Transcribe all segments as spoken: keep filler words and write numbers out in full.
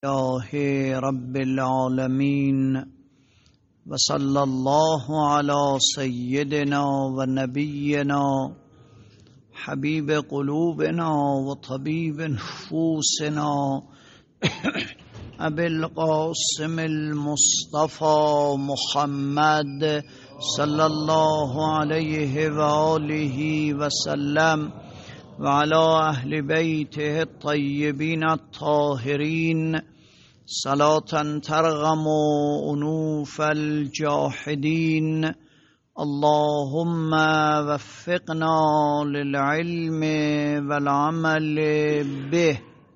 لله رب العالمين وصلى الله على سيدنا ونبينا حبيب قلوبنا وطبيب نفوسنا أبي القاسم المصطفى محمد صلى الله عليه وآله وسلم وعلى أهل بيته الطيبين الطاهرين صلاة ترغم أنوف الجاحدين. اللهم وفقنا للعلم والعمل به.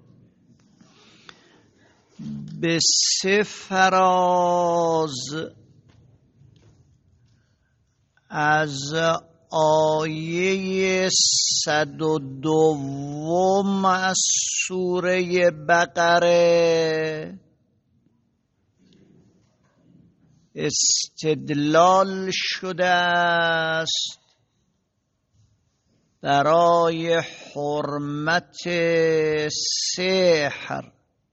بسفراز از آیه صد و دوم از سوره بقره استدلال شده است برای حرمت سحر.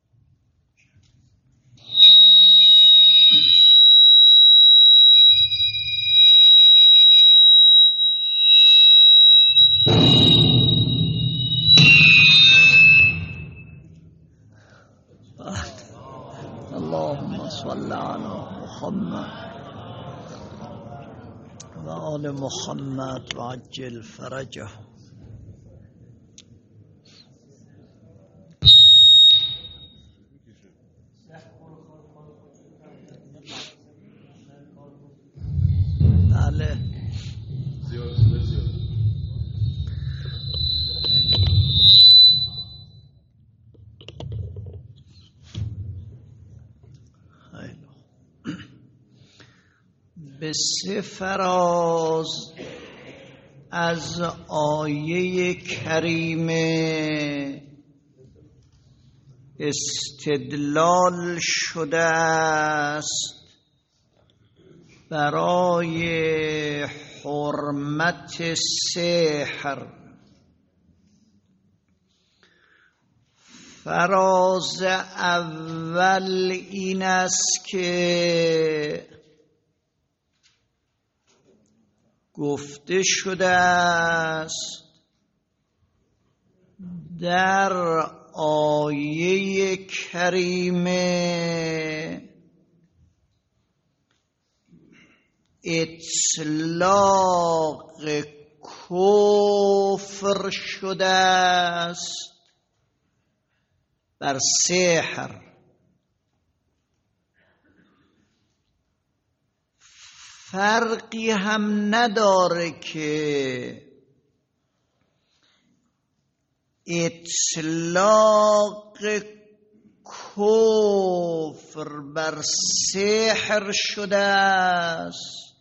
اللهم صل على محمد و آل محمد و عجل فرجه. بله بسفراز از آیه کریمه استدلال شده است برای حرمت سحر. فراز اول این است که گفته شده است در آیه کریمه اطلاق کفر شده است بر سحر. فرقی هم نداره که اطلاق کفر بر سحر شده است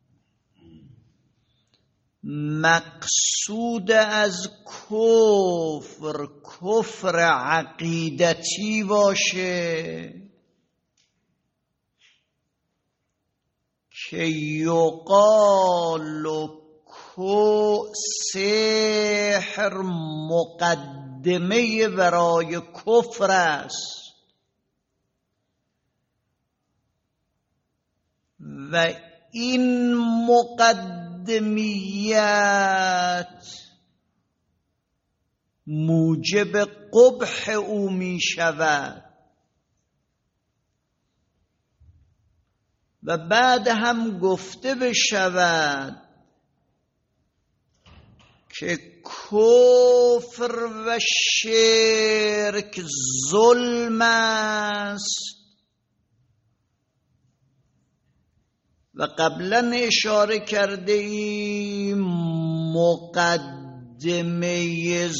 مقصود از کفر کفر عقیدتی باشه که یقال کو سحر مقدمه برای کفر است و این مقدمیت موجب قبح او می شود و بعد هم گفته بشود که کفر و شرک ظلم است و قبلا اشاره کرده ایم مقدمه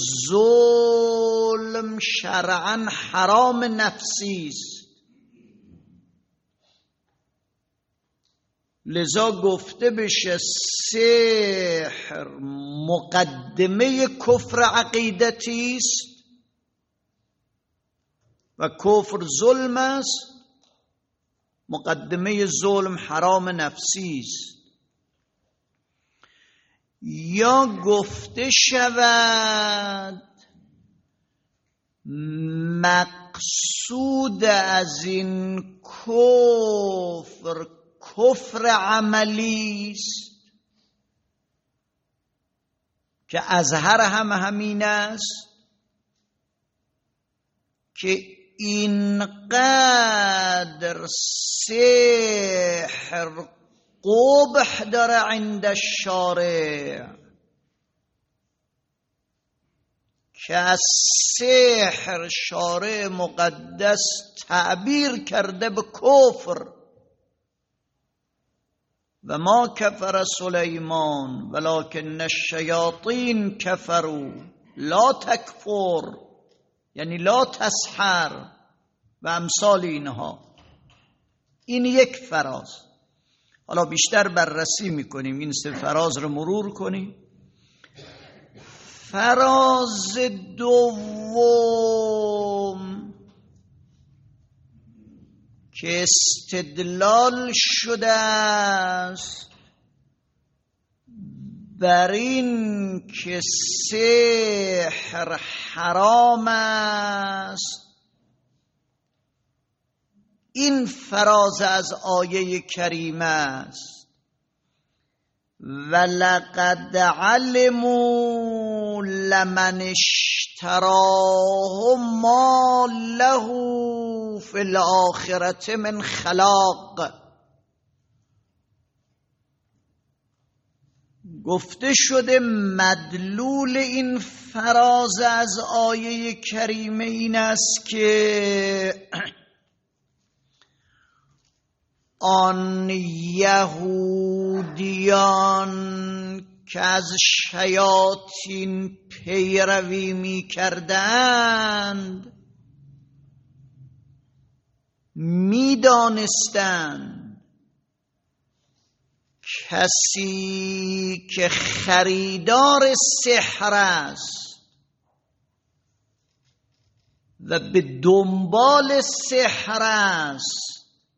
ظلم شرعاً حرام نفسی است. لذا گفته بشه سحر مقدمه کفر عقیدتی است و کفر ظلم است، مقدمه ظلم حرام نفسی است. یا گفته شود مقصود از این کفر کفر عملی است که اظهر هم همین است که اینقدر سحر قبح داره عند الشارع که از سحر شارع مقدس تعبیر کرده به کفر و ما کفر سلیمان ولکن الشیاطین کفروا لا تکفر یعنی لا تسحر و امثال اینها. این یک فراز. حالا بیشتر بررسی میکنیم، این سه فراز رو مرور کنیم. فراز دوم که استدلال شده است بر این که سحر حرام است، این فراز از آیه کریمه است. ولقد علموا لمن اشتراه ما له فی الآخرة من خلاق. گفته شده مدلول این فراز از آیه کریمه این است که آن یهودیان که از شیاطین پیروی می کردند می دانستند کسی که خریدار سحر است و به دنبال سحر است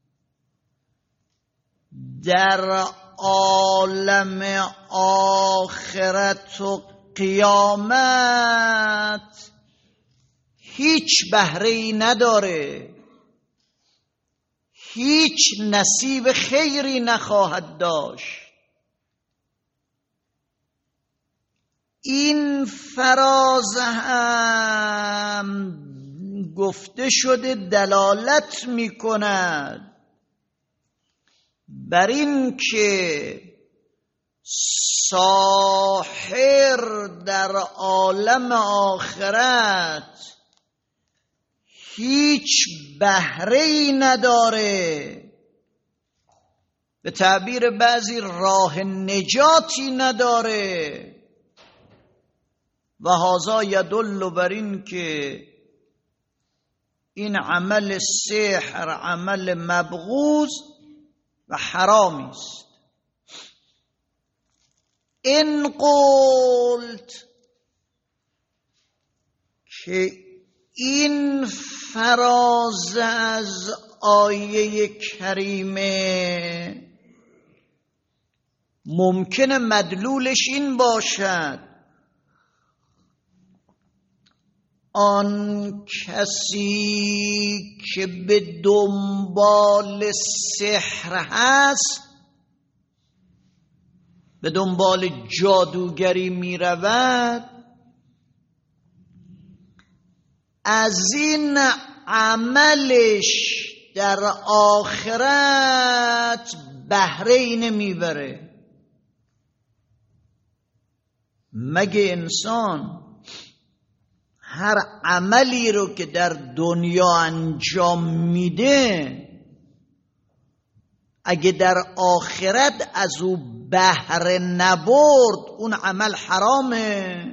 در عالم آخرت و قیامت هیچ بهره‌ای نداره، هیچ نصیب خیری نخواهد داشت. این فراز هم گفته شده دلالت می کند بر این که ساحر در عالم آخرت هیچ بهره‌ای نداره، به تعبیر بعضی راه نجاتی نداره. و هذا یدل بر این که این عمل سحر عمل مبغوض و حرامی است. این قلت که این فراز از آیه کریمه ممکنه مدلولش این باشد آن کسی که به دنبال سحر هست، به دنبال جادوگری می رود، از این عملش در آخرت بهره‌ای نمیبره. مگه انسان هر عملی رو که در دنیا انجام میده اگه در آخرت از او بهره نبرد اون عمل حرامه؟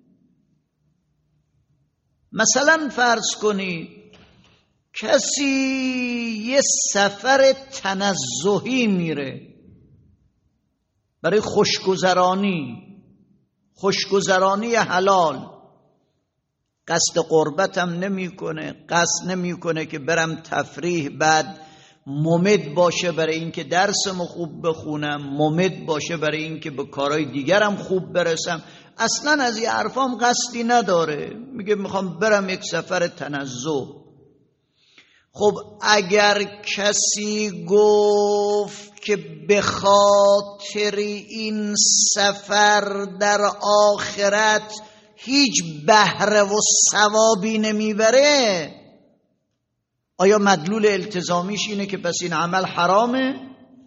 مثلا فرض کنید کسی یه سفر تنزهی میره برای خوشگذرانی، خوشگذرانی حلال، قصد قربت هم نمی کنه، قصد نمی کنه که برم تفریح، بعد ممد باشه برای اینکه درسمو خوب بخونم، ممد باشه برای اینکه به کارهای دیگرم خوب برسم، اصلا از این حرفام قصدی نداره، میگه میخوام برم یک سفر تنزه. خب اگر کسی گفت که به خاطر این سفر در آخرت هیچ بهره و ثوابی نمیبره، آیا مدلول التزامیش اینه که پس این عمل حرامه؟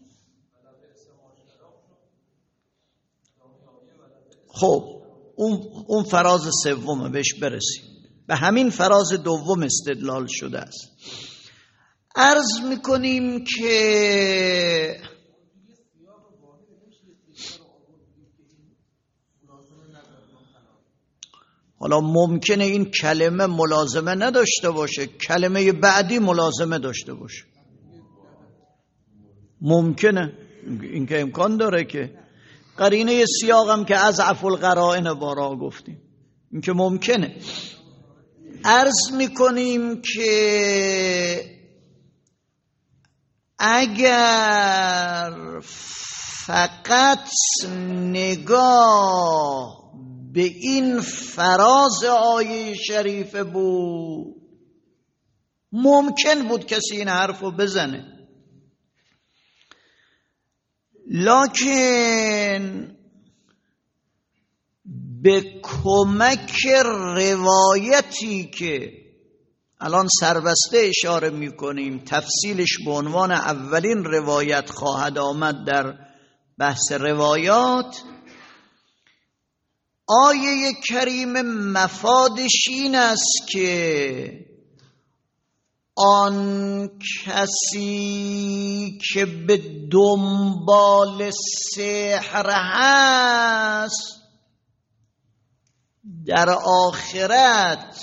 خب اون اون فراز سومه، بهش برسیم. به همین فراز دوم استدلال شده است. عرض میکنیم که حالا ممکنه این کلمه ملازمه نداشته باشه، کلمه بعدی ملازمه داشته باشه، ممکنه، این که امکان داره که قرینه سیاق هم که اضعف القرائن بارا گفتیم، این که ممکنه. عرض میکنیم که اگر فقط نگاه به این فراز آیه شریفه بود، ممکن بود کسی این حرف رو بزنه، لکن به کمک روایتی که الان سربسته اشاره میکنیم، تفصیلش به عنوان اولین روایت خواهد آمد در بحث روایات، آیه کریم مفادش این است که آن کسی که به دنبال سحر هست در آخرت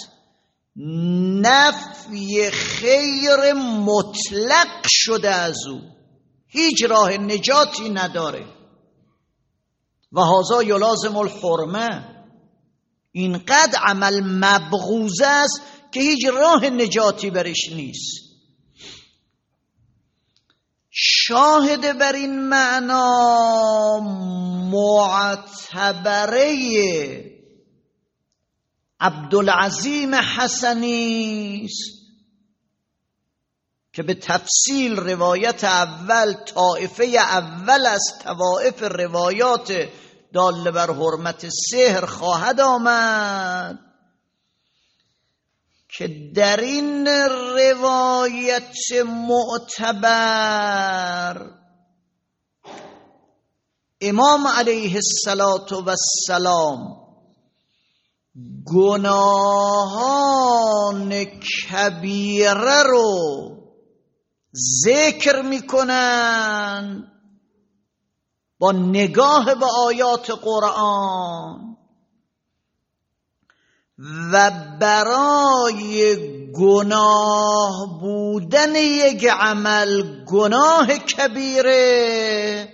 نفی خیر مطلق شده از او، هیچ راه نجاتی نداره. و هذا یلازم الحرمه، اینقدر عمل مبغوض است که هیچ راه نجاتی برش نیست. شاهد بر این معنا معتبره عبدالعظیم حسنی است که به تفصیل روایت اول، طائفه اول از طوائف روایات داله بر حرمت سحر خواهد آمد، که در این روایت معتبر امام علیه السلام گناهان کبیره رو ذکر میکنن با نگاه به آیات قرآن و برای گناه بودن یک عمل گناه کبیره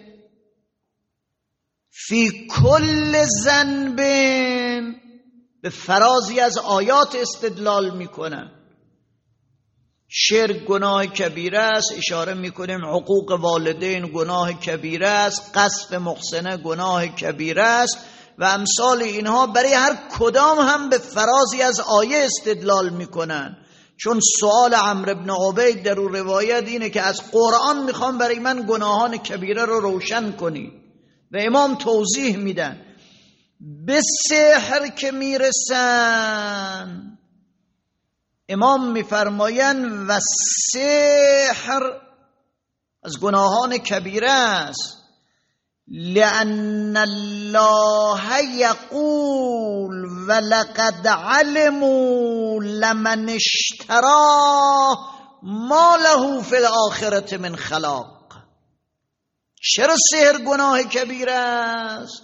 فی کل ذنب به فرازی از آیات استدلال میکنن. شرک گناه کبیره است، اشاره میکنیم حقوق والدین گناه کبیره است، قذف محسنه گناه کبیره است و امثال اینها. برای هر کدام هم به فرازی از آیه استدلال میکنن، چون سوال عمرو بن عبید در اون روایت اینه که از قرآن میخوام برای من گناهان کبیره رو روشن کنی و امام توضیح میدن. به سحر که میرسن امام میفرماین و سحر از گناهان کبیره است، لأن الله یقول ولقد علموا لمن اشتراه ما له فی الآخرة من خلاق. چرا سحر گناه کبیره است؟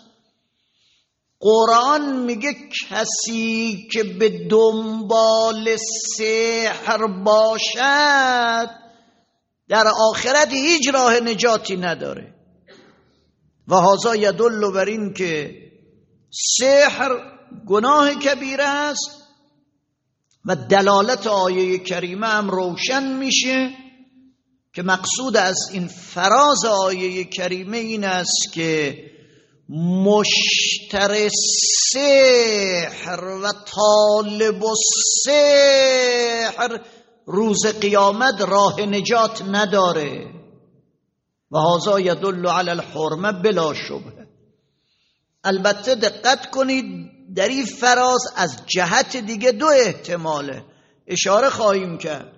قرآن میگه کسی که به دنبال سحر باشد در آخرت هیچ راه نجاتی نداره. و هذا یدل بر این که سحر گناه کبیره است و دلالت آیه کریمه هم روشن میشه که مقصود از این فراز آیه کریمه این است که مشتر سحر و طالب السحر روز قیامت راه نجات نداره. و هذا یدل علی الحرمه بلا شبهه. البته دقت کنید در این فراز از جهت دیگه دو احتماله اشاره خواهیم کرد.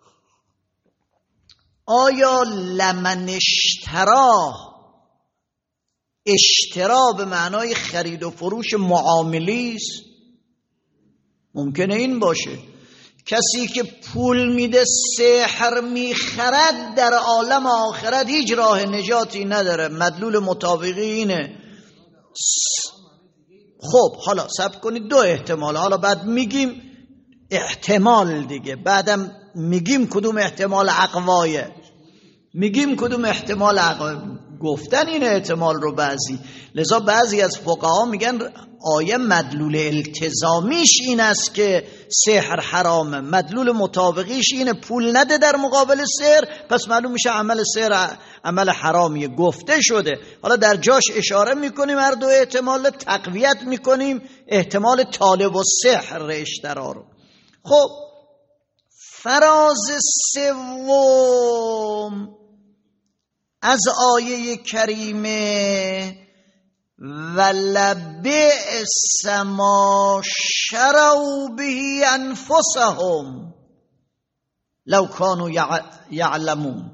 آیا لمن اشترا، اشترا به معنای خرید و فروش معاملی است؟ ممکنه این باشه. کسی که پول میده سحر میخرد در عالم آخرت هیچ راه نجاتی نداره. مدلول مطابقی اینه. خب حالا صبر کنید، دو احتمال. حالا بعد میگیم احتمال دیگه، بعدم میگیم کدوم احتمال اقوایه، میگیم کدوم احتمال اقوایه. گفتن این احتمال رو بعضی، لذا بعضی از فقها میگن آیه مدلول التزامیش این است که سحر حرامه، مدلول مطابقیش اینه پول نده در مقابل سحر، پس معلوم میشه عمل سحر عمل حرامیه، گفته شده. حالا در جاش اشاره میکنیم، هر دو احتمال تقویت میکنیم احتمال طالب و سحر اشترا رو. خب فراز سوم از آیه کریمه ولبئس ما شروا به انفسهم لو كانوا یعلمون.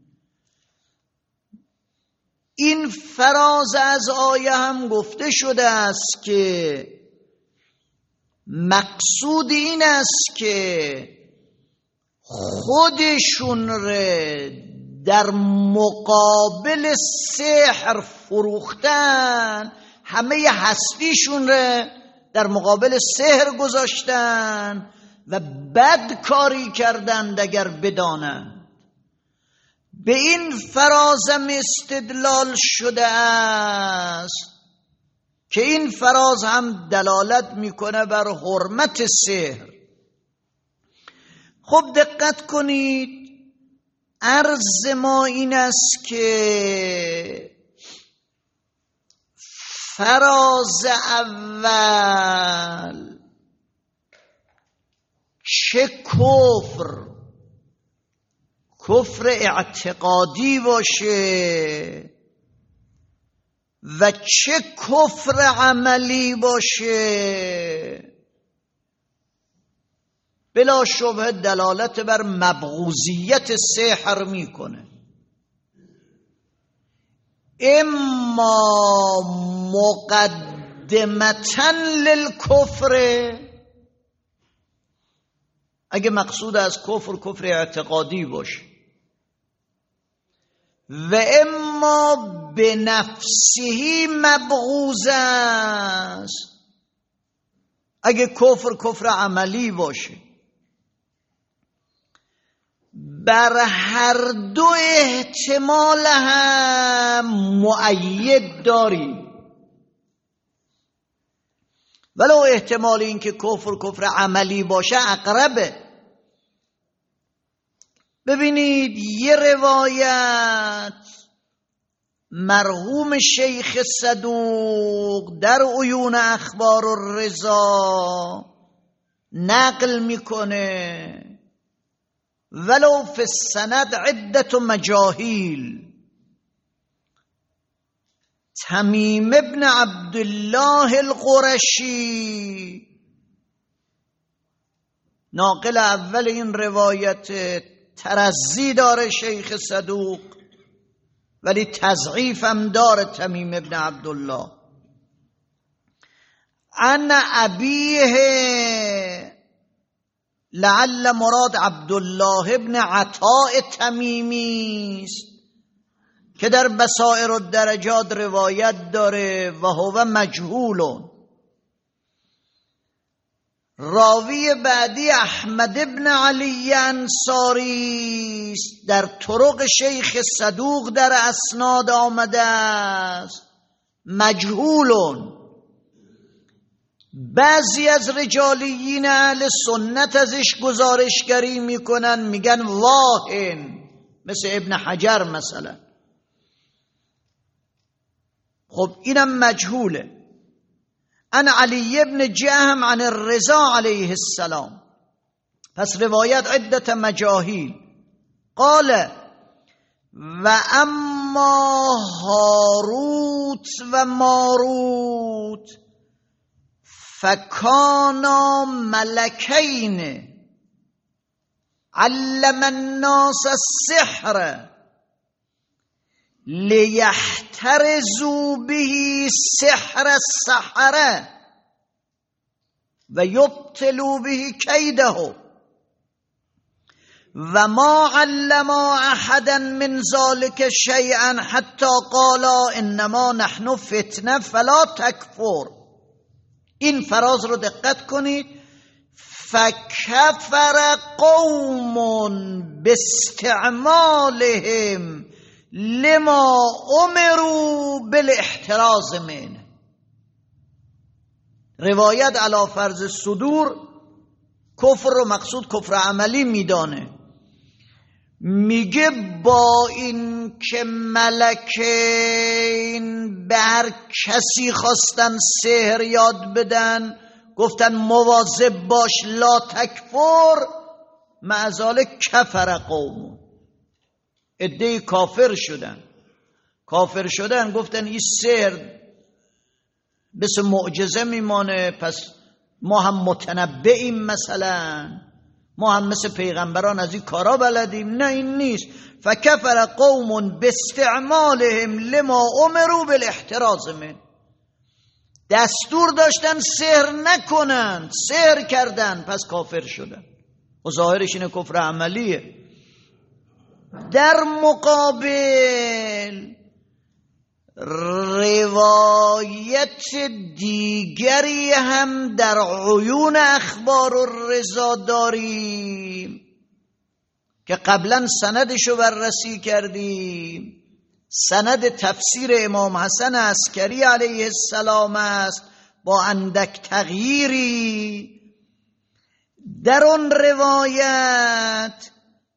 این فراز از آیه هم گفته شده است که مقصود این است که خودشون رو در مقابل سحر فروختن، همه هستیشون رو در مقابل سحر گذاشتن و بد کاری کردند اگر بدانند. به این فرازم استدلال شده است که این فراز هم دلالت میکنه بر حرمت سحر. خب دقت کنید، عرض ما این است که فراز اول چه کفر کفر اعتقادی باشه و چه کفر عملی باشه، بلا شبه دلالت بر مبغوضیت سحر میکنه. اما مقدمتا للکفر، اگه مقصود از کفر کفر اعتقادی باشه، و اما به نفسه مبغوض است اگه کفر کفر عملی باشه. بر هر دو احتمال هم مؤید داریم، ولو احتمال این که کفر کفر عملی باشه اقربه. ببینید یه روایت مرحوم شیخ صدوق در عیون اخبار الرضا نقل میکنه، ولو فی السند عدت مجاهیل. تمیم ابن عبدالله القرشی ناقل اول این روایت، ترزی داره شیخ صدوق ولی تضعیف هم داره تمیم ابن عبدالله. عن ابیه، لعل مراد عبدالله ابن عطاء تمیمی است که در بصائر الدرجات روایت داره و هو مجهول. راوی بعدی احمد ابن علی انصاری است، در طرق شیخ صدوق در اسناد آمده است، مجهول. بعضی از رجالیین اهل سنت ازش گزارشگری میکنن، میگن واهن، مثل ابن حجر مثلا. خب اینم مجهوله. عن علی بن جهم عن الرضا علیه السلام. پس روایت عدت مجاهیل. قال و اما هاروت و ماروت فکانا ملکین علم الناس السحر لیحترزوا به سحر السحره و یبطلوا به کیده و ما علما احدا من ذلك شیئا حتی قالا انما نحن فتنه فلا تکفر. این فراز رو دقت کنید. فکفر قوم باستعمالهم لما امروا بالاحتراز منه. روایت علی فرض صدور کفر رو مقصود کفر عملی میدانه. میگه با این که ملکین به هر کسی خواستن سحر یاد بدن گفتن مواظب باش لا تکفر، معذاله کفر قوم، عده کافر شدن. کافر شدن گفتن این سحر مثل معجزه میمانه، پس ما هم متنبئیم، مثلا ما هم مثل پیغمبران از این کارا بلدیم. نه این نیست. فکفر قوم باستعمالهم لما امروا بالاحتراز من. دستور داشتن سحر نکنن، سحر کردن، پس کافر شدن و ظاهرش اینه کفر عملیه. در مقابل روایت دیگری هم در عیون اخبار الرضا داریم که قبلا سندشو بررسی کردیم. سند تفسیر امام حسن عسکری علیه السلام است با اندک تغییری. در اون روایت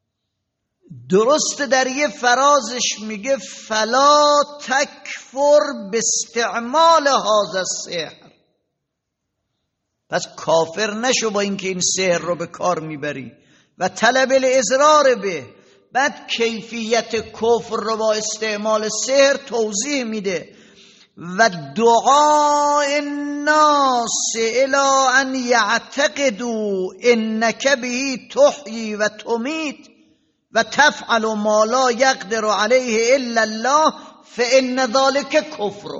درست در یه فرازش میگه فلا تکفر باستعمال هذا السحر، پس کافر نشو با اینکه این سحر رو به کار میبری و طلب الاضرار به. بعد کیفیت کفر رو با استعمال سحر توضیح میده. و دعاء الناس الی ان یعتقدوا انک به تحیی و تمیت و تفعل ما لا یقدر علیه الا الله فان ذلک کفر.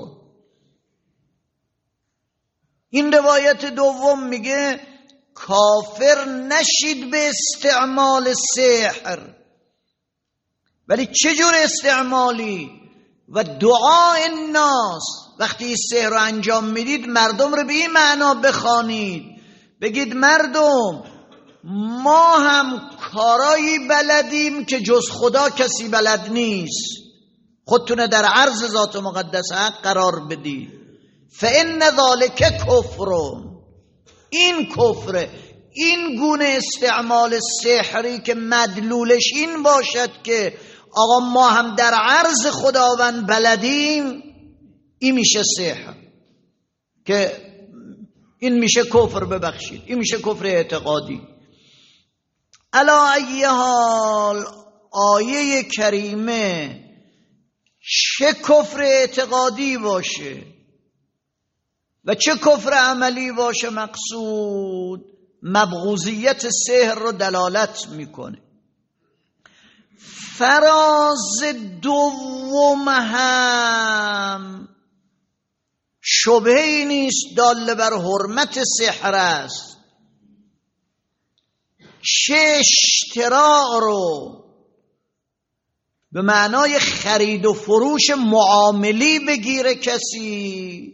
این روایت دوم میگه کافر نشید به استعمال سحر، ولی چجور استعمالی؟ و دعاء الناس، وقتی سحر رو انجام میدید مردم رو به این معنا بخوانید، بگید مردم ما هم کارایی بلدیم که جز خدا کسی بلد نیست، خودتونه در عرض ذات مقدس حق قرار بدید. فان ذلک کفر، این کفره. این گونه استعمال سحری که مدلولش این باشد که آقا ما هم در عرض خداوند بلدیم، این میشه سحر، که این میشه کفر. ببخشید این میشه کفر اعتقادی. علا ای حال آیه کریمه چه کفر اعتقادی باشه و چه کفر عملی باشه، مقصود مبغوضیت سحر رو دلالت میکنه. فراز دوم هم شبهی نیست دال بر حرمت سحر است. چه اشتراع رو به معنای خرید و فروش معاملی بگیره کسی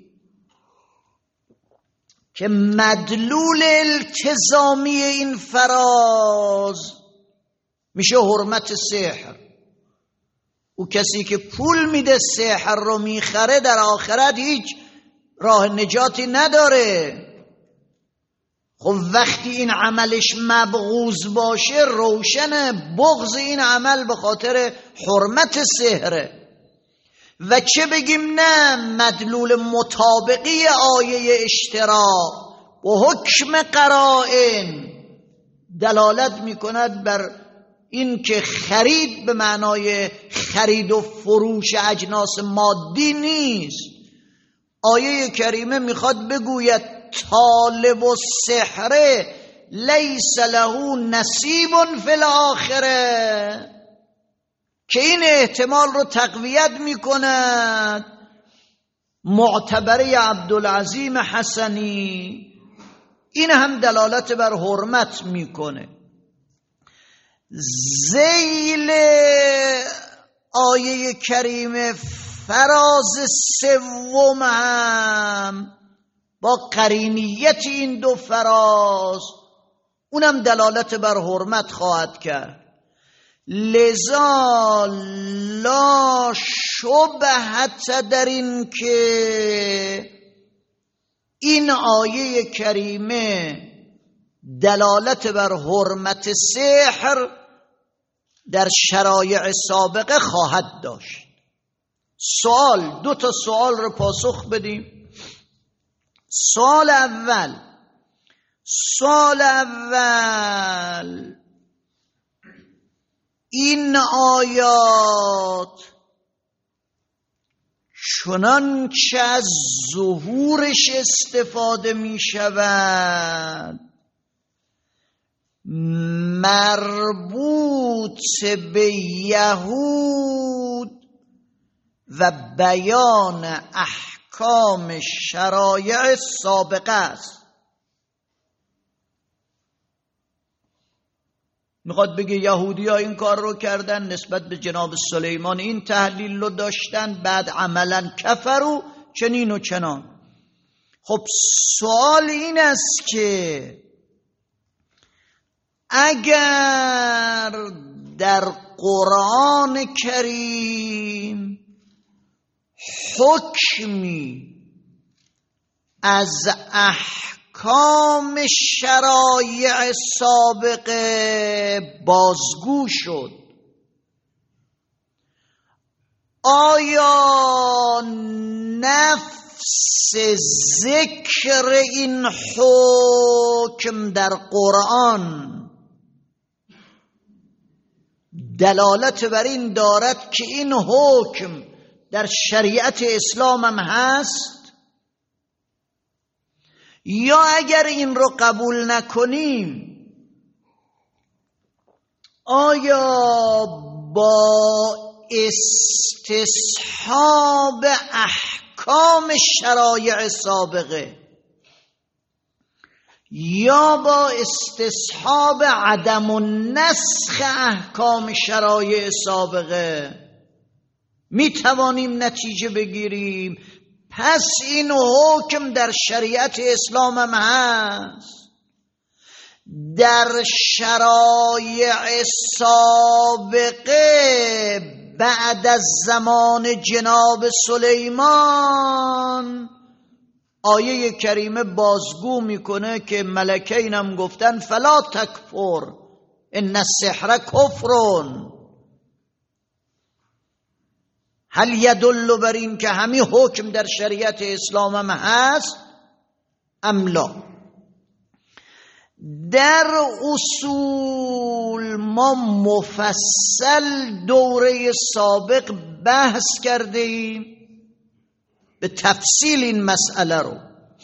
که مدلول التزامی این فراز میشه حرمت سحر. او کسی که پول میده سحر رو میخره در آخرت هیچ راه نجاتی نداره. خب وقتی این عملش مبغوض باشه روشنه بغض این عمل به خاطر حرمت سحره. و چه بگیم نه مدلول مطابقی آیه اشتراک و حکم قرائن دلالت میکند بر این که خرید به معنای خرید و فروش اجناس مادی نیست. آیه کریمه میخواد بگوید طالب و سحره لیس له نصیب فی الاخره، که این احتمال رو تقویت میکند معتبره عبدالعظیم حسنی. این هم دلالت بر حرمت میکنه. ذیل آیه کریمه فراز سوم هم با قرینیت این دو فراز اونم دلالت بر حرمت خواهد کرد. لذا لا شبهت در این که این آیه کریمه دلالت بر حرمت سحر در شرایع سابقه خواهد داشت. سوال، دو تا سوال رو پاسخ بدیم. سوال اول سوال اول این آیات چنان که از ظهورش استفاده می شود مربوط به یهود و بیان احکام شرایع سابقه است. میخواد بگه یهودی ها این کار رو کردن، نسبت به جناب سلیمان این تحلیل رو داشتن، بعد عملا کفرو چنین و چنان. خب سوال این است که اگر در قرآن کریم حکمی از احکام شرایع سابقه بازگو شد، آیا نفس ذکر این حکم در قرآن دلالت بر این دارد که این حکم در شریعت اسلام هم هست؟ یا اگر این رو قبول نکنیم آیا با استصحاب احکام شرایع سابقه یا با استصحاب عدم النسخ احکام شرایع سابقه می توانیم نتیجه بگیریم پس این حکم در شریعت اسلام هم هست؟ در شرایع سابقه بعد از زمان جناب سلیمان آیه کریمه بازگو میکنه که ملکین هم گفتن فلا تکفر ان السحر کفرون. هل یدل بر این که همین حکم در شریعت اسلام هم هست ام لا؟ در اصول ما مفصل دوره سابق بحث کرده ایم به تفصیل این مسئله رو.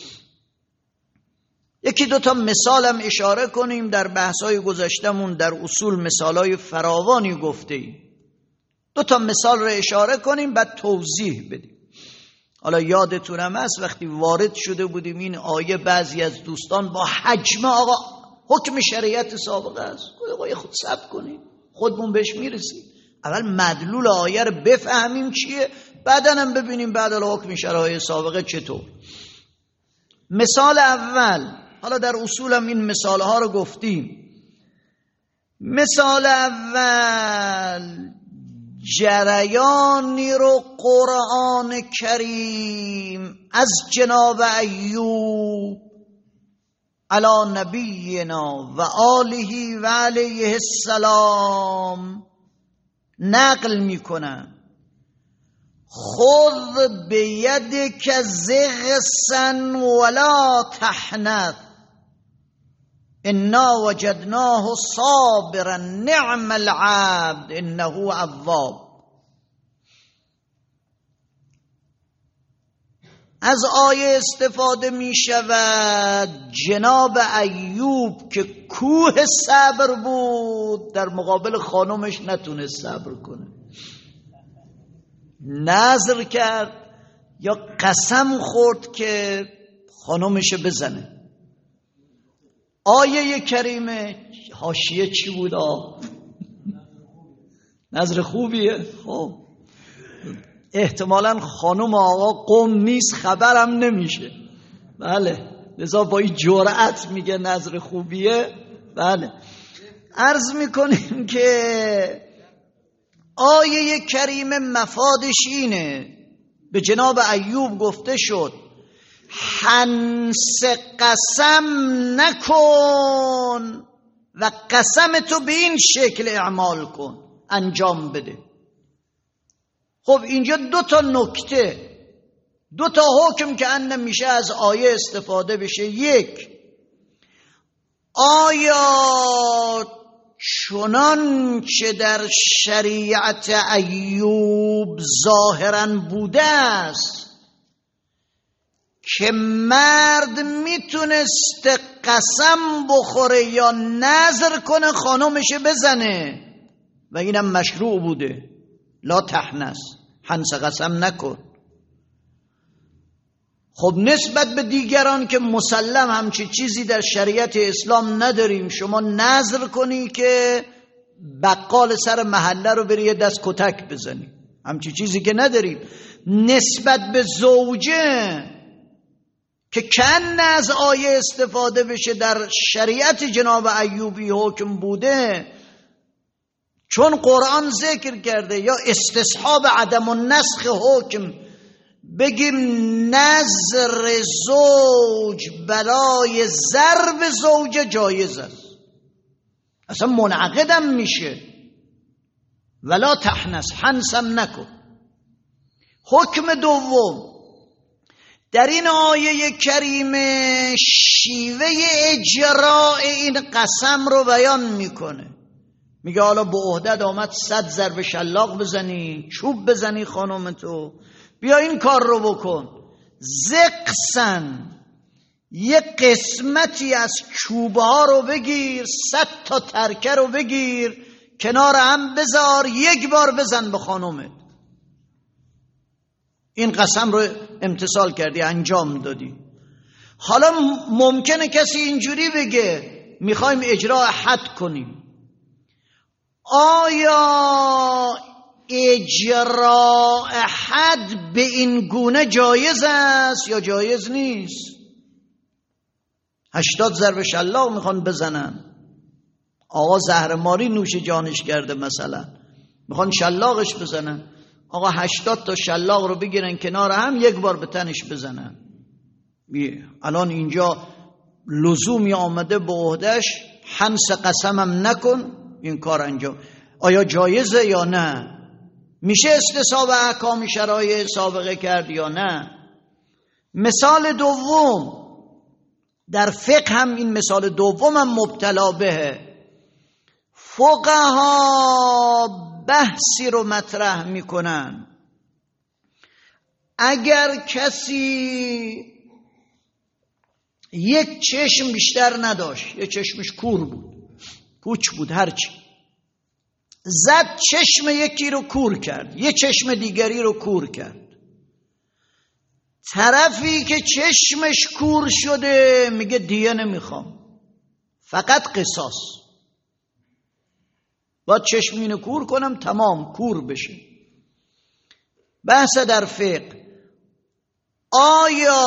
یکی دوتا مثال هم اشاره کنیم. در بحث‌های گذشتمون در اصول مثالای فراوانی گفته ایم. دوتا مثال رو اشاره کنیم بعد توضیح بدیم. حالا یادتونم هست وقتی وارد شده بودیم این آیه بعضی از دوستان با حجم آقا حکم شریعت سابقه است، آقا خود صبر کنیم خودمون بهش میرسیم، اول مدلول آیه رو بفهمیم چیه بعدن هم ببینیم بعد از حکم شرایع سابقه چطور. مثال اول، حالا در اصول هم این مثال ها رو گفتیم. مثال اول جریانی رو قرآن کریم از جناب ایوب علی نبینا و آله و علیه السلام نقل میکنن. خذ بیدک ضغثا ولا تحنث انا وجدناه صابرا نعم العبد انه اواب. از آیه استفاده می شود جناب ایوب که کوه صبر بود در مقابل خانمش نتونست صبر کنه، نذر کرد یا قسم خورد که خانمش بزنه. آیه کریمه حاشیه چی بود؟ آه نذر خوبیه. خب احتمالاً خانم آقا قم نیست، خبرم نمیشه. بله، لذا با این جرأت میگه نذر خوبیه. بله، عرض میکنیم که آیه کریم مفادش اینه، به جناب ایوب گفته شد حنس قسم نکن و قسم تو به این شکل اعمال کن، انجام بده. خب اینجا دو تا نکته، دو تا حکم که ان میشه از آیه استفاده بشه. یک، آیا چنان که در شریعت ایوب ظاهراً بوده است که مرد میتونست قسم بخوره یا نذر کنه خانمش بزنه و اینم مشروع بوده؟ لا تحنث، حنس قسم نکن. خب نسبت به دیگران که مسلم همچی چیزی در شریعت اسلام نداریم، شما نذر کنی که بقال سر محله رو بری یه دست کتک بزنی، همچی چیزی که نداریم. نسبت به زوجه که کن از آیه استفاده بشه در شریعت جناب ایوبی حکم بوده، چون قرآن ذکر کرده یا استصحاب عدم النسخ حکم، بگیم نذر زوج برای ضرب زوجه جایز است، اصلا منعقدم میشه. ولا تحنث، حنسم نکن. حکم دوم در این آیه کریمه شیوه اجراء این قسم رو بیان میکنه. میگه حالا به عهدت آمد صد ضرب شلاق بزنی، چوب بزنی خانومتو، بیا این کار رو بکن. زقسن، یه قسمتی از چوبه ها رو بگیر، صد تا ترکه رو بگیر کنار هم بذار، یک بار بزن به خانومت. این قسم رو امتثال کردی، انجام دادی. حالا ممکنه کسی اینجوری بگه میخوایم اجرا حد کنیم. آیا اجراء حد به این گونه جایز است یا جایز نیست؟ هشتاد ضرب شلاق میخوان بزنن، آقا زهرماری نوش جانش کرده مثلا، میخوان شلاقش بزنن، آقا هشتاد تا شلاق رو بگیرن کنار هم یک بار به تنش بزنن. الان اینجا لزومی آمده به عهدهش حنس قسمم نکن، این کار انجام. آیا جایزه یا نه؟ میشه استصحاب احکام شرایع سابقه کرد یا نه؟ مثال دوم در فقه هم، این مثال دوم هم مبتلا بهه. فقها بحثی رو مطرح میکنن، اگر کسی یک چشم بیشتر نداشت، یک چشمش کور بود، پوچ بود، هرچی، زد چشم یکی رو کور کرد، یک چشم دیگری رو کور کرد، طرفی که چشمش کور شده میگه دیه نمیخوام، فقط قصاص، باید چشم اینو کور کنم تمام کور بشه. بحث در فقه، آیا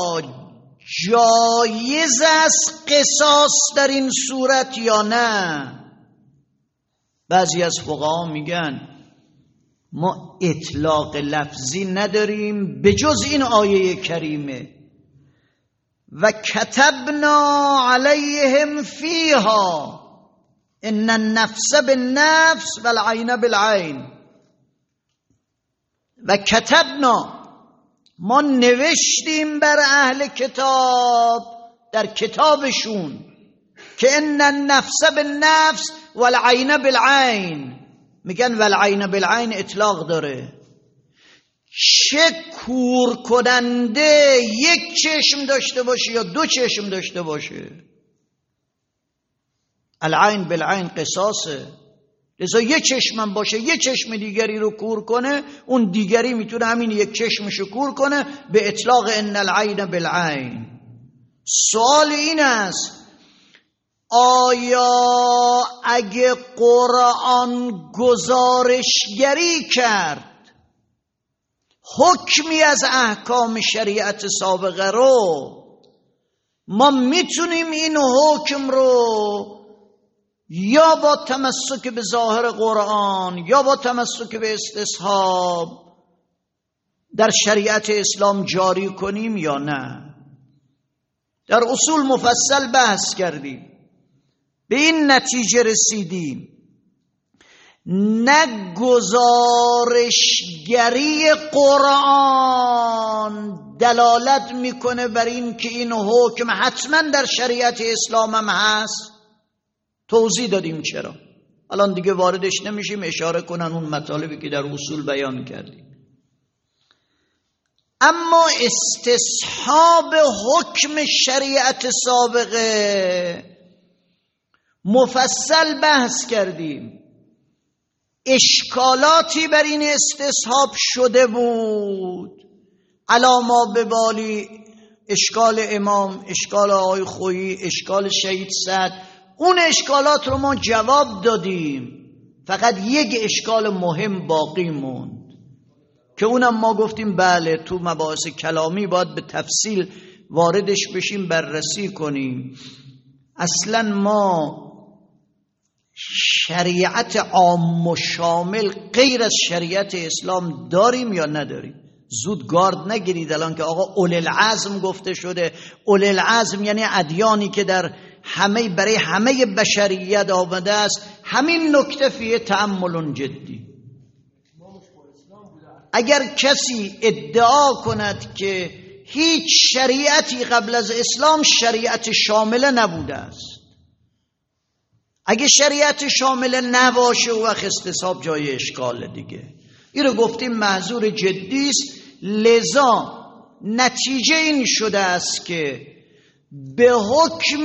جایز است قصاص در این صورت یا نه؟ بعضی از فقها میگن ما اطلاق لفظی نداریم به جز این آیه کریمه، و کتبنا علیهم فیها ان النفس بالنفس والعین بالعین. و کتبنا، ما نوشتیم بر اهل کتاب در کتابشون که ان النفس بالنفس والعین بالعین، میگن والعین بالعین اطلاق داره، چه کور کننده یک چشم داشته باشه یا دو چشم داشته باشه، العین بالعین قصاصه، لذا یک چشمم باشه یه چشم دیگری رو کور کنه، اون دیگری میتونه همین یک چشمشو کور کنه به اطلاق ان العین بالعین. سوال این است آیا اگه قرآن گزارشگری کرد حکمی از احکام شریعت سابقه رو، ما میتونیم این حکم رو یا با تمسک به ظاهر قرآن یا با تمسک به استصحاب در شریعت اسلام جاری کنیم یا نه؟ در اصول مفصل بحث کردیم، به این نتیجه رسیدیم نه گزارشگری قرآن دلالت میکنه بر این که این حکم حتما در شریعت اسلام هم هست. توضیح دادیم چرا، الان دیگه واردش نمیشیم، اشاره کنن اون مطالبی که در اصول بیان کردیم. اما استصحاب حکم شریعت سابقه مفصل بحث کردیم، اشکالاتی بر این استصحاب شده بود، علاما به بالی اشکال امام، اشکال آقای خویی، اشکال شهید سعد، اون اشکالات رو ما جواب دادیم، فقط یک اشکال مهم باقی موند که اونم ما گفتیم بله تو مباحث کلامی باید به تفصیل واردش بشیم، بررسی کنیم. اصلا ما شریعت عام و شامل غیر از شریعت اسلام داریم یا نداریم؟ زود گارد نگیرید الان که آقا اول العزم گفته شده. اول العزم یعنی ادیانی که در همه برای همه بشریت آمده است. همین نکته فیه تأمل جدی. اگر کسی ادعا کند که هیچ شریعتی قبل از اسلام شریعت شامله نبوده است، اگه شریعت شامله نباشه و وقت استصحاب جای اشکال دیگه. این رو گفتیم محظور جدی است. لذا نتیجه این شده است که به حکم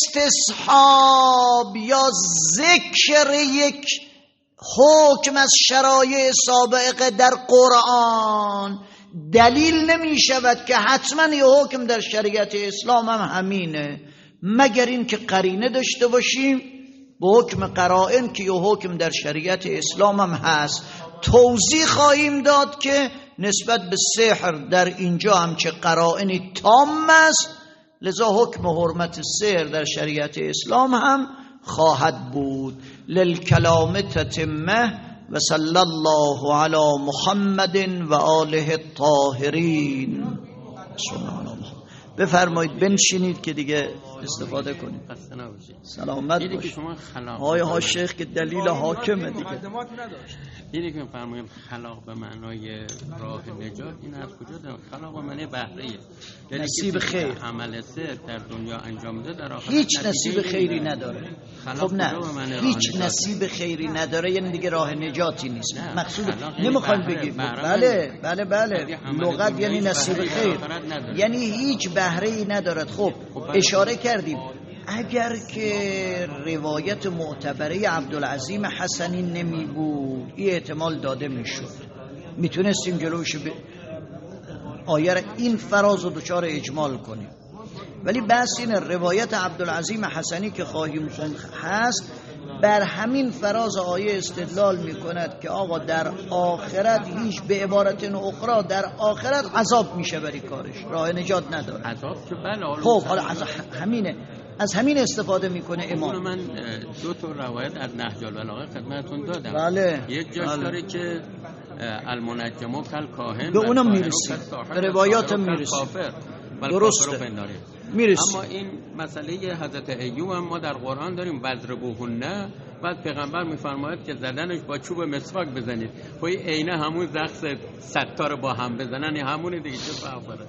استصحاب یا ذکر یک حکم از شرایع سابقه در قرآن دلیل نمی شود که حتما یه حکم در شریعت اسلام هم همینه، مگر این که قرینه داشته باشیم به حکم قرائن که یه حکم در شریعت اسلام هم هست. توضیح خواهیم داد که نسبت به سحر در اینجا هم چه قرائنی تام است، لذا حکم حرمت سحر در شریعت اسلام هم خواهد بود. للکلام تتمه و صلی الله علی محمد و آله الطاهرین. سبحان الله. بفرمایید بنشینید که دیگه استفاده کنید. سلامت باشید. آقای ها شیخ که دلیل حاکمه دیگه. دیدی که فرماییم خلاق به معنای راه نجات، این از کجا دارم؟ خلاق به معنای بهره‌ایه، نصیب خیر. عمل سر در دنیا انجام میده در آخرت هیچ نصیب خیری نداره. خب نه، هیچ نصیب خیری نداره یعنی دیگه راه نجاتی نیست. مقصود نمیخوایم بگیم بله بله بله لغت یعنی نصیب خیر، یعنی هیچ بهره‌ای ندارد. خب اشاره کردیم اگر که روایت معتبره عبدالعظیم حسنی نمی بود این احتمال داده می شد، میتونستیم جلوش ب... آیه را این فراز و دچار اجمال کنیم. ولی بحث این روایت عبدالعظیم حسنی که خواهیم خوند هست بر همین فراز آیه استدلال می کند که آقا در آخرت هیچ به عبارت اخرى در آخرت عذاب میشه برای کارش، راه نجات نداره. عذاب که بله. خب حالا از همینه از همین استفاده میکنه امام. من دو تا روایت از نهج البلاغه خدمتتون دادم. بله. یک جاش بله. داره که المنجم کل کاهن، به اونم میرسیم، به روایاتم میرسیم. درسته میرسیم. اما این مسئله حضرت ایوب هم ما در قرآن داریم، وضربوهن بعد پیغمبر میفرماید که زدنش با چوب مسواک بزنید. خب این عینه همون زخس ستار با هم بزنن، همون دیگه چه فرق داره؟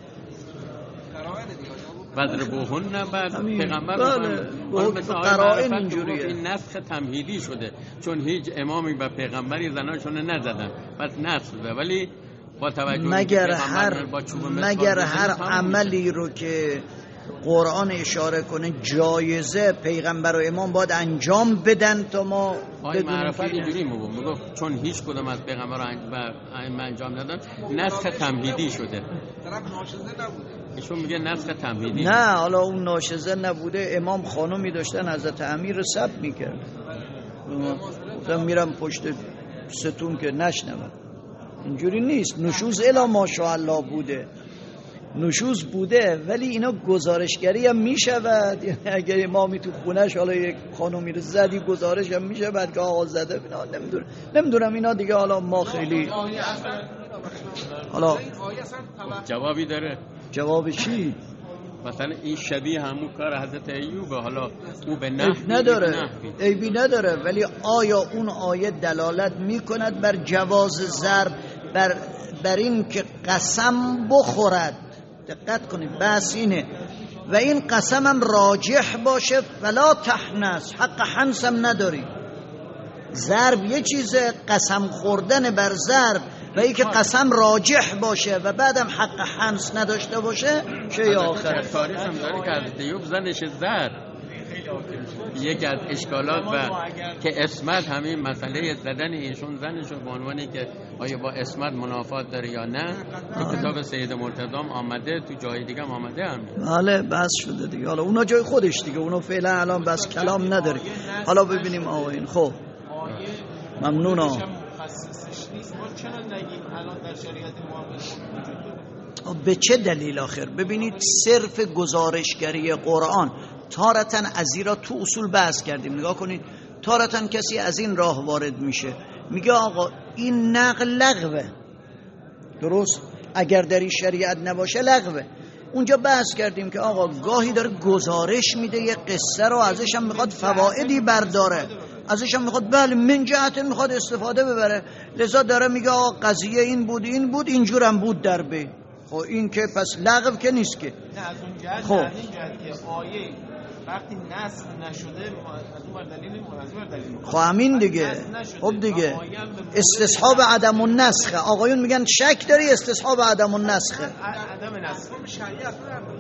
وضربوهن. بعد پیغمبر بله مثل قرائن اینجوریه. این نسخ تمهیدی شده، چون هیچ امامی و پیغمبری زناشون نزدن، پس نسخ ده. ولی با توجه مگر هر مگر هر عملی رو که قرآن اشاره کنه جایزه پیغمبر و امام باید انجام بدن تا ما آیه معرفت اینجوری میگفت چون هیچ کدوم از پیغمبر و ائمه انجام دادن نسخ تمهیدی شده. ایشون میگه نسخ تمهیدی. نه حالا اون ناشزه نبوده، امام خانومی داشتن حضرت امیر ثبت میکرد، مثلا میرم پشت ستون که نشنوم. اینجوری نیست. نشوز الا ماشاءالله بوده، نشوز بوده، ولی اینا گزارشگری هم میشود. یعنی اگر امامی تو خونش حالا یک خانومی رو زدی گزارش هم میشود که آقا زده. نمیدونم نمیدونم اینا دیگه، حالا ما خیلی حالا جوابی داره. جواب چی؟ مثلا این شبیه همون کار حضرت ایوب، حالا او به نحوی نداره، عیبی نداره، ولی آیا اون آیه دلالت میکند بر جواز ضرب، بر بر این که قسم بخورد؟ دقت کنید بحث اینه. و این قسم هم راجح باشه، فلا تحنس، حق حنس هم نداری. ضرب یه چیزه، قسم خوردن بر ضرب و این که قسم راجح باشه و بعدم حق حنس نداشته باشه شیء آخر. تاریخ هم داره که حضرت ایوب زنش زد. یکی از اشکالات و که اسمت همین مسئله زدن ایشون زنشو به عنوانی که آیا با اسمت منافات داره یا نه، تو کتاب سید مرتضی آمده، تو جای دیگه هم آمده همین. بله بس شده دیگه، حالا اونا جای خودش دیگه، اونا فعلا الان بس کلام نداره. حالا ببینیم آقایون. خب ممنونم. به چه دلیل آخر؟ ببینید صرف گزارشگری قرآن تارتن از این را تو اصول بحث کردیم. نگاه کنید، تارتن کسی از این راه وارد میشه میگه آقا این نقل لغوه، درست؟ اگر در این شریعت نباشه لغوه. اونجا بحث کردیم که آقا گاهی داره گزارش میده یه قصه رو، ازش هم میخواد فوائدی برداره، ازش هم میخواد بله من جهت میخواد استفاده ببره، لذا داره میگه آقا قضیه این بود این بود اینجورم بود در بین. خب این که پس لغو که نیست که. نه از اون جهت، خب از این جهت که آیه وقتی نسخ نشده از اون دلیل از اون دلیل خب همین دیگه. خب دیگه استصحاب عدم النسخ. آقایون میگن شک داری استصحاب عدم النسخ. عدم نسخ شریعت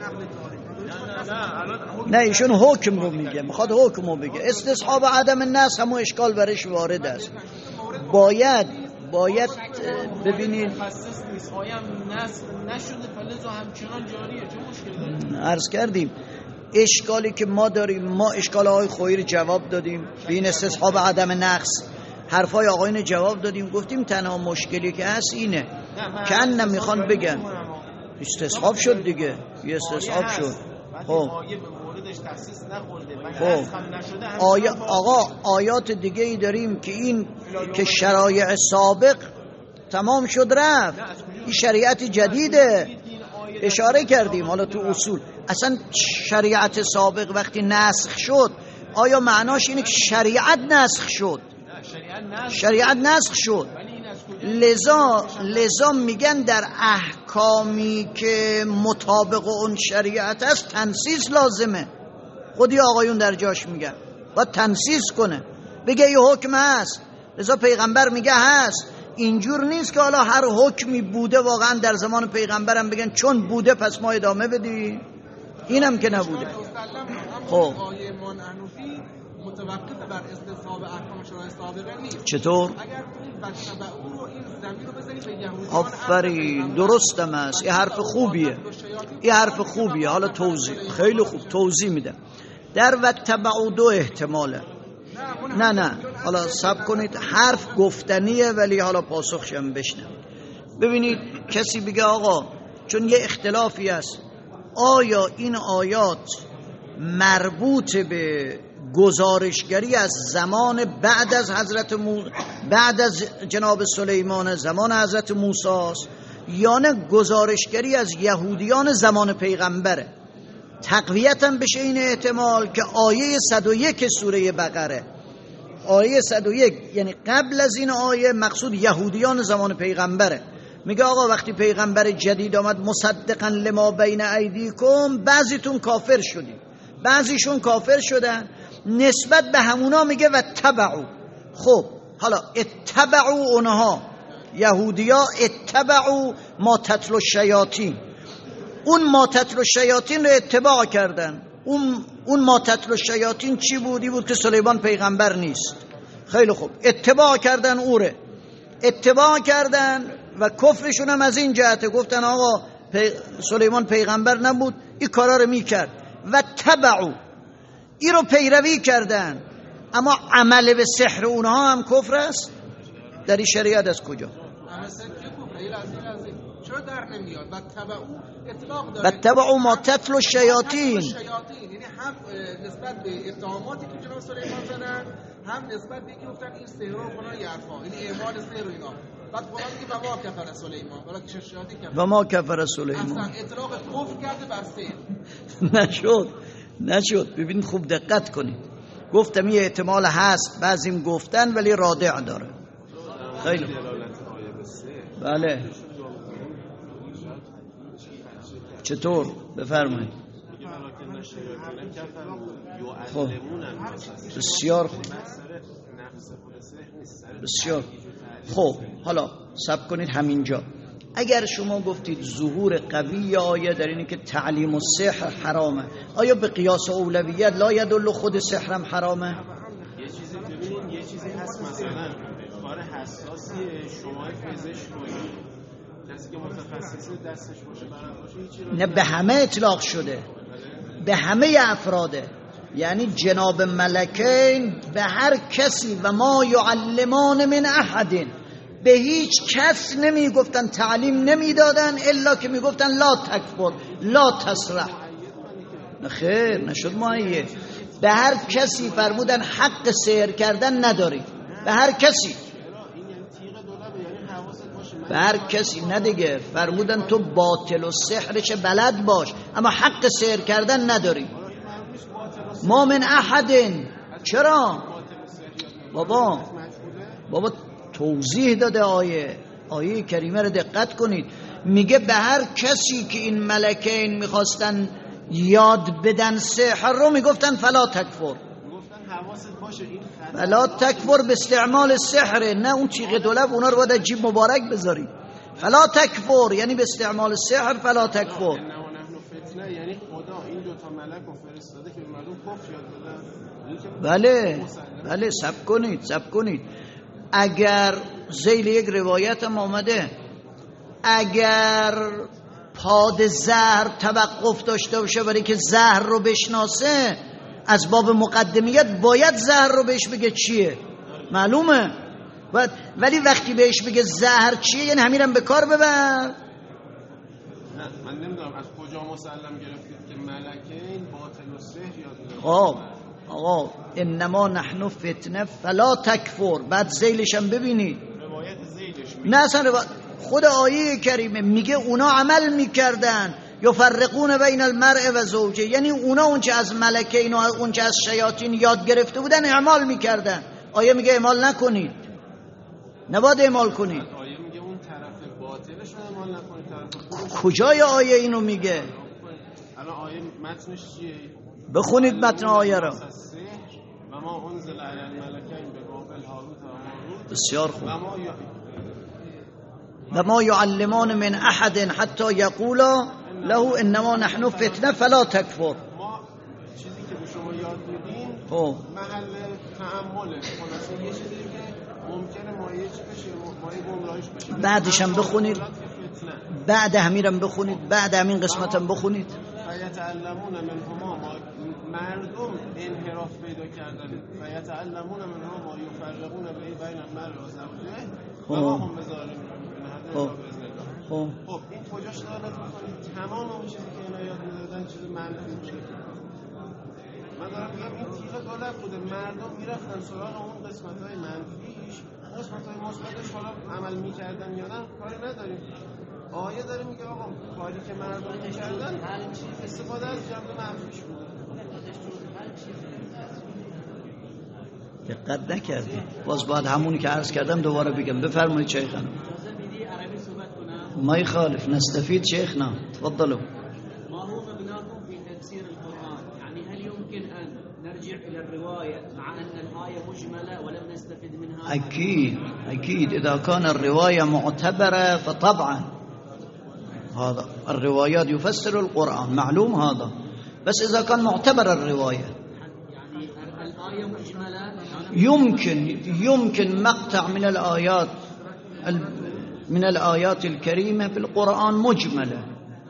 نه ایشون حکم رو میگه، میخواد حکم رو بگه. استصحاب عدم النسخ همون اشکال برش وارد است. باید باید ببینید مخصص نیست، آیه نسخ نشده فلزا همچنان جاریه. چه مشکلی داره؟ عرض کردیم اشکالی که ما داریم، ما اشکال های خویی جواب دادیم به این استصحاب عدم نقص، حرفای آقایون جواب دادیم، گفتیم تنها مشکلی که هست اینه که ان میخوان بگن استصحاب شد دیگه، یه استصحاب شد. خب آیه به موردش تخصیص نخورده و خب نسخ هم نشده. آیا آقا آیات دیگه ای داریم که این که شرایع سابق تمام شد رفت، این شریعت جدیده. اشاره کردیم حالا تو اصول اصلا شریعت سابق وقتی نسخ شد آیا معناش اینه که شریعت نسخ شد؟ شریعت نسخ شد. لذا لذا میگن در احکامی که مطابق اون شریعت است تنسیس لازمه. خودی آقایون در جاش میگن باید تنسیس کنه، بگه یه حکم هست، لذا پیغمبر میگه هست. اینجور نیست که حالا هر حکمی بوده واقعا در زمان پیغمبرم بگن چون بوده پس ما ادامه بدیم، اینم که نبوده. خب آیه منعنفی متوقف بر استصحاب احکام شرایع سابقه نیست. چطور؟ اگر این بتبعو رو این زمین رو بزنید به یهودیان، آفرین درستم است. این حرف خوبیه، این حرف خوبیه. حالا توضیح خیلی خوب توضیح میدم. در وتبعو دو احتماله. نه نه حالا صبر کنید، حرف گفتنیه ولی حالا پاسخشم بشنم. ببینید کسی بگه آقا چون یه اختلافی است آیا این آیات مربوط به گزارشگری از زمان بعد از حضرت مو... بعد از جناب سلیمان زمان حضرت موسی است یا نه گزارشگری از یهودیان زمان پیغمبره؟ تقویتاً بشه این احتمال که آیه صد و یک سوره بقره، آیه صد و یک یعنی قبل از این آیه مقصود یهودیان زمان پیغمبره. میگه آقا وقتی پیغمبر جدید آمد مصدقا لما بین ایدیکم، بعضیتون کافر شدید، بعضیشون کافر شدن، نسبت به همونا میگه و تبعو. خب حالا اتبعو، اونها یهودیا اتبعو ما تتلو الشیاطین، اون ما تتلو الشیاطین رو اتباع کردن. اون اون ما تتلو الشیاطین چی بودی؟ بود که سلیمان پیغمبر نیست. خیلی خوب، اتباع کردن اوره، اتباع کردن و کفرشون هم از این جهته، گفتن آقا پی... سلیمان پیغمبر نبود، این کارا رو میکرد و تبعو، این رو پیروی کردن. اما عمل به سحر اونها هم کفر است در این شریعت. از کجا؟ چرا در نمیاد؟ و تبعو اطلاق داره، و تبعو ما تتلو الشیاطین، یعنی هم نسبت به اتهاماتی که جناب سلیمان زدن، هم نسبت به اینکه گفتن این سحر و فلان یرفا، این اعمال سحر و اینا. بعد قرآن میگه و ما کفر سلیمان، ولی که شیاطین کفر و ما کفر سلیمان، اصلا اطلاق کفر کرده بر سحر نشد نشد. ببین خوب دقت کنید، گفتم این احتمال هست، بعضیم گفتن ولی رادع داره. خیلی بله. چطور؟ بفرمایید. خب بسیار خوب، بسیار خب. حالا صبر کنید همینجا. اگر شما گفتید ظهور قوی آیه در اینه که تعلیم السحر حرامه، آیا به قیاس اولویت لا یدل خود سحرم حرامه؟ یه چیزی ببینید، یه چیزی هست مثلا کار حساسی شما پزشک روی کسی که متخصص دستش باشه برام باشه هیچی رو نه، به همه اطلاق شده، به همه افراده. یعنی جناب ملکین به هر کسی، و ما یعلمان من احد، به هیچ کس نمی گفتن، تعلیم نمی دادن الا که می گفتن لا تکفر لا تسرح. نه خیر، نشد معید. به هر کسی فرمودن حق سحر کردن نداری، به هر کسی، به هر کسی. نه دیگه، فرمودن تو باطل و سحرش بلد باش اما حق سحر کردن نداری. ما من احد. چرا؟ بابا بابا توضیح داده آیه آیه کریمه رو دقت کنید. میگه به هر کسی که این ملکین میخواستن یاد بدن سحر رو میگفتن فلا تکفر، فلا تکفر به استعمال السحر، نه اون تیغ دولب اونا رو باید جیب مبارک بذاری. فلا تکفر یعنی به استعمال السحر فلا تکفر. یعنی خدا این دو تا ملک رو فرستاده که مردم کفر یاد بدن. بله بله، صبر کنید صبر کنید. اگر ذیل یک روایت هم آمده اگر پاد زهر توقف داشته باشه برای که زهر رو بشناسه، از باب مقدمیت باید زهر رو بهش بگه چیه، معلومه. ولی وقتی بهش بگه زهر چیه یعنی همیرم به کار ببر. نه من نمیدونم از کجا مسلم گرفتید که ملکین باطل و سحر یاد میدن. خب آقا انما نحن فتنه فلا تکفر، بعد ذیلش هم ببینید، روایت ذیلش نه اصلا روایت. خود آیه کریمه میگه اونا عمل میکردن یفرقون بین المرء و زوجه، یعنی اونا اونچه از ملکین و اونچه از شیاطین یاد گرفته بودن اعمال میکردن. آیه میگه اعمال نکنید، نباید اعمال کنید. آیه میگه اون طرف باطلش رو اعمال نکنید، طرف کجای آیه اینو میگه؟ الان آیه متنش چیه؟ بخونید متن آیه رو. و ما انزل علی الملکین به بابل هاروت و ماروت. بسیار خوب. و ما و ما یعلمان من احد حتی یقولا له انما نحن فتنه فلا تکفر. ما چیزی که به شما یاد میدیم خب محل تعامله، خلاصه یه چیزی که ممکنه مایه چی بشه، مایه گمراهیش بشه. بعدش هم بخونید، بعد همیرم بخونید، بعد همین قسمت هم بخونید. فیتعلمون منهما ما، مردم انحراف پیدا کردن، فیتعلمون منهما ما یفرقون بین المرء و زوجه و ما هم بظالمین. خب خب خب این کجاش دلالت میکنید؟ تمام اون چیزی که اینا یاد میدادن چیز منفی میشه. من دارم میگم این تیغ دولت بوده، مردم میرفتن سراغ اون قسمت های منفیش، قسمت های مثبتش حالا عمل میکردن یا نه کاری نداریم. آیه داره میگه آقا کاری که مردم میکردن استفاده از جنبه منفیش بوده. دقت نکردی. باز باید همونی که عرض کردم دوباره بگم. بفرمایید شیخنا. ما يخالف نستفيد شيخنا. تفضلوا. ما هو مبناكم في تفسير القرآن؟ يعني هل يمكن أن نرجع إلى الرواية مع أن الآية مجملة ولم نستفيد منها؟ أكيد أكيد إذا كان الرواية معتبرة فطبعا هذا الروايات يفسر القرآن معلوم هذا، بس إذا كان معتبر الرواية يعني الآية مجملة يمكن يمكن مقطع من الآيات من الآيات الكريمة في القرآن مجملة،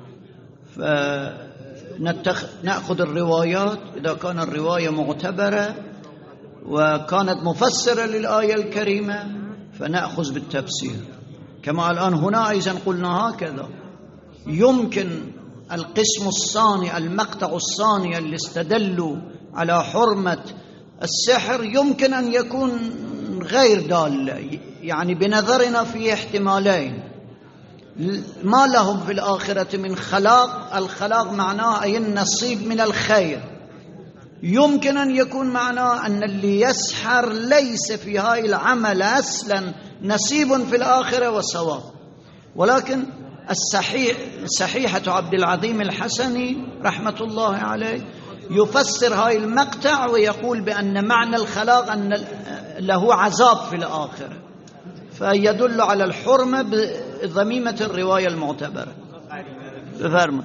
فنأخذ الروايات إذا كان الرواية معتبرة وكانت مفسرة للآية الكريمة فنأخذ بالتفسير. كما الآن هنا أيضا قلنا هكذا، يمكن القسم الثاني المقطع الثاني اللي استدلوا على حرمة السحر يمكن أن يكون غير دال، يعني بنظرنا في احتمالين، ما لهم في الآخرة من خلاق، الخلاق معناه أي النصيب من الخير، يمكن أن يكون معناه أن اللي يسحر ليس في هاي العمل أصلا نصيب في الآخرة وثواب. ولكن الصحيح صحيحة عبد العظيم الحسني رحمة الله عليه يفسر هاي المقطع ويقول بأن معنى الخلاق أن له عذاب في الآخرة، فيدل على الحرمة بضميمة الرواية المعتبرة. بفرمایید.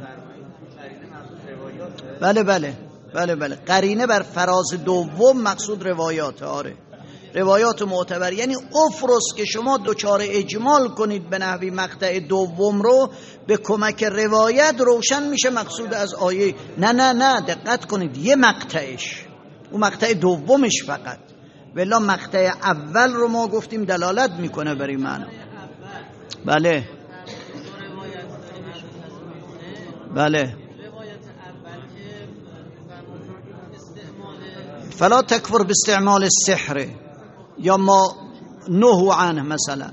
بله بله بله بله قرینه بر فراز دوم مقصود روایات. آره روایات معتبر، یعنی افرس که شما دوچار اجمال کنید به نحوی مقطع دوم رو به کمک روایت روشن میشه مقصود از آیه. نه نه نه دقت کنید، یه مقطعش اون مقطع دومش فقط، ولی مقطع اول رو ما گفتیم دلالت میکنه بر این معنی. بله بله فلا تكفر باستعمال السحر یا ما نهو عنه مثلا.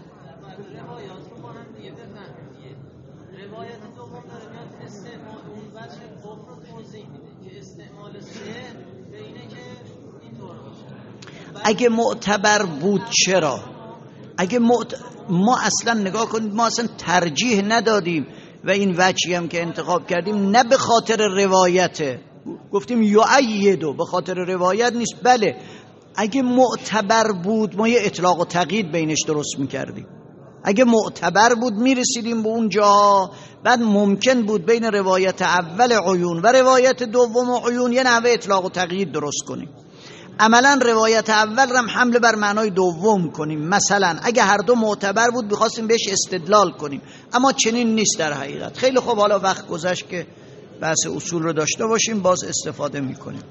اگه معتبر بود چرا؟ اگه معت... ما اصلا نگاه کنید، ما اصلا ترجیح ندادیم و این وجهی هم که انتخاب کردیم نه به خاطر روایته، گفتیم یعیدو به خاطر روایت نیست. بله اگه معتبر بود ما یه اطلاق و تقیید بینش درست میکردیم. اگه معتبر بود میرسیدیم به اون جا، بعد ممکن بود بین روایت اول عیون و روایت دوم عیون یه نحوه اطلاق و تقیید درست کنیم. عملا روایت اول رم حمله بر معنای دوم کنیم. مثلا اگه هر دو معتبر بود بخواستیم بهش استدلال کنیم، اما چنین نیست در حقیقت. خیلی خوب، حالا وقت گذشت که بحث اصول رو داشته باشیم باز استفاده میکنیم.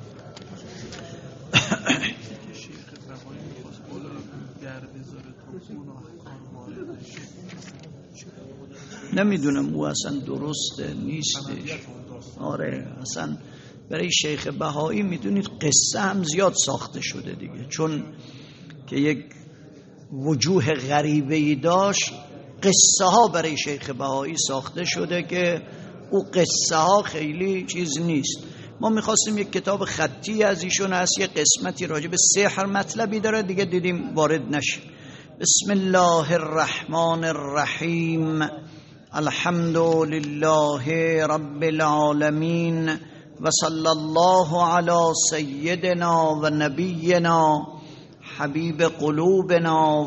نمیدونم او اصلا درسته نیستش. آره اصلا برای شیخ بهایی میدونید قصه هم زیاد ساخته شده دیگه، چون که یک وجوه غریبه‌ای داشت. قصه ها برای شیخ بهایی ساخته شده که او قصه ها خیلی چیز نیست. ما میخواستیم یک کتاب خطی از ایشون هست، یک قسمتی راجع به سحر مطلبی داره دیگه، دیدیم وارد نشیم. بسم الله الرحمن الرحیم. الحمد لله رب العالمین و صلی الله علی سیدنا و نبینا حبیب قلوبنا